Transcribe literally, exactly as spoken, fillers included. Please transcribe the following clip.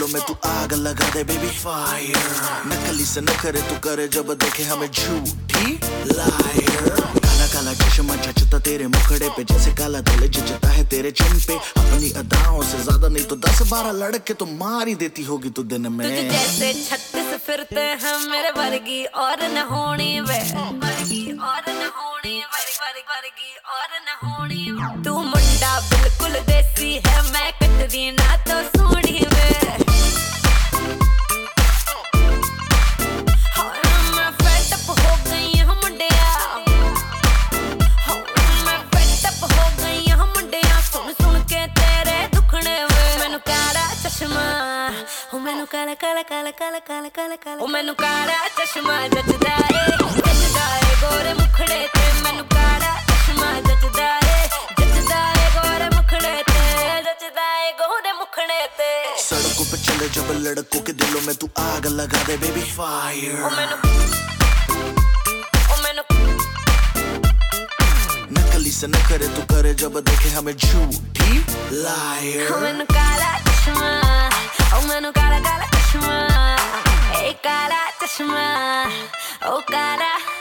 दिलों में तू आग लगा दे बेबी फायर। नकली से न करे तू करे जब देखे हमें झूठी लायर। काला काला चश्मा जचता तेरे मुखड़े पे जैसे काला दिल जचता है तेरे चिन पे। अपनी अदाओं से ज्यादा नहीं तो दस बारह लड़के तो मार ही देती होगी तू दिन में। तुझे जैसे छत्तीस फिरते हैं मेरे वर्गी और न होनी वे, वर्गी और न होनी वर्गी वर्गी और न होनी। तू मुंडा बिल्कुल देसी है मैं कटरी ना तो सोनी वे। मैनू काला काला काला काला काला काला काला ओ मैनू काला चश्मा जचदा ए जचदा ए गोरे मुखड़े ते। मैनू काला चश्मा जचदा ए जचदा ए गोरे मुखड़े ते जचदा ए गोरे मुखड़े ते। सड़कों पे चले जब लड़कों के दिलों में तू आग लगा दे बेबी फायर। ओ मैनू ओ मैनू नकली से न करे तू करे जब देखे हमें झूठी लायर। ओ मैनू काला चश्मा ओ मैनू काला काला चश्मा ए काला चश्मा ओ काला